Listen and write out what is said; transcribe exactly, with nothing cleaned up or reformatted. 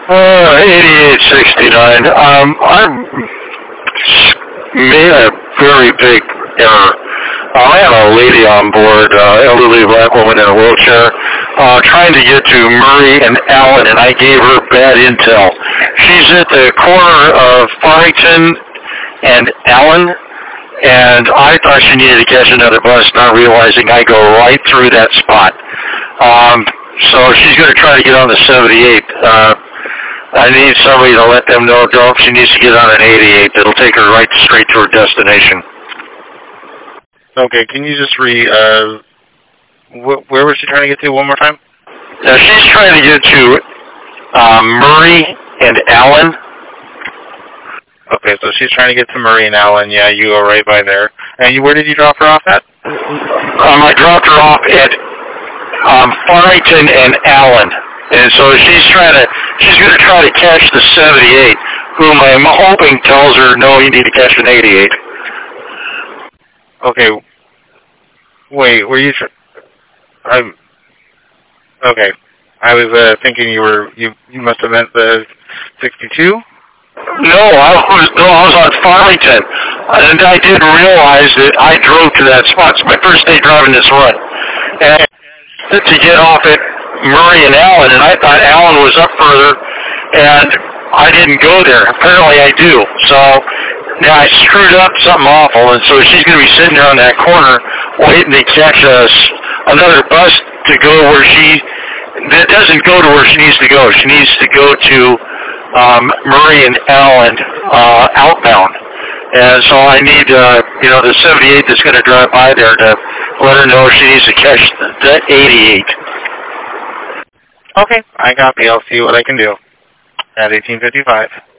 Uh, eighty-eight sixty-nine. Um, I made a very big error. Uh, I had a lady on board, uh, elderly black woman in a wheelchair, uh, trying to get to Murray and Allen, and I gave her bad intel. She's at the corner of Farmington and Allen, and I thought she needed to catch another bus, not realizing I go right through that spot. Um, so she's going to try to get on the seventy-eight. Uh, I need somebody to let them know, don't, she needs to get on an eighty-eight. It'll take her right straight to her destination. Okay, can you just re, uh, wh where was she trying to get to one more time? Now, she's trying to get to uh, Murray and Allen. Okay, so she's trying to get to Murray and Allen. Yeah, you go right by there. And you, where did you drop her off at? Um, I dropped her off at um, Farmington and Allen. And so she's trying to, she's going to try to catch the seventy-eight, whom I'm hoping tells her, no, you need to catch an eighty-eight. Okay. Wait, were you... Tr I'm... Okay. I was uh, thinking you were... You you must have meant the sixty-two? No, I was, no, I was on Farmington. And I didn't realize that I drove to that spot. It's my first day driving this run. And to get off at Murray and Allen, and I thought Allen was up further, and I didn't go there. Apparently I do. So... Now, I screwed up something awful, and so she's going to be sitting there on that corner waiting to catch us another bus to go where she, that doesn't go to where she needs to go. She needs to go to um, Murray and Allen uh, outbound. And so I need, uh, you know, the seventy-eight that's going to drive by there to let her know she needs to catch the eighty-eight. Okay, I copy. I'll see what I can do at eighteen fifty-five.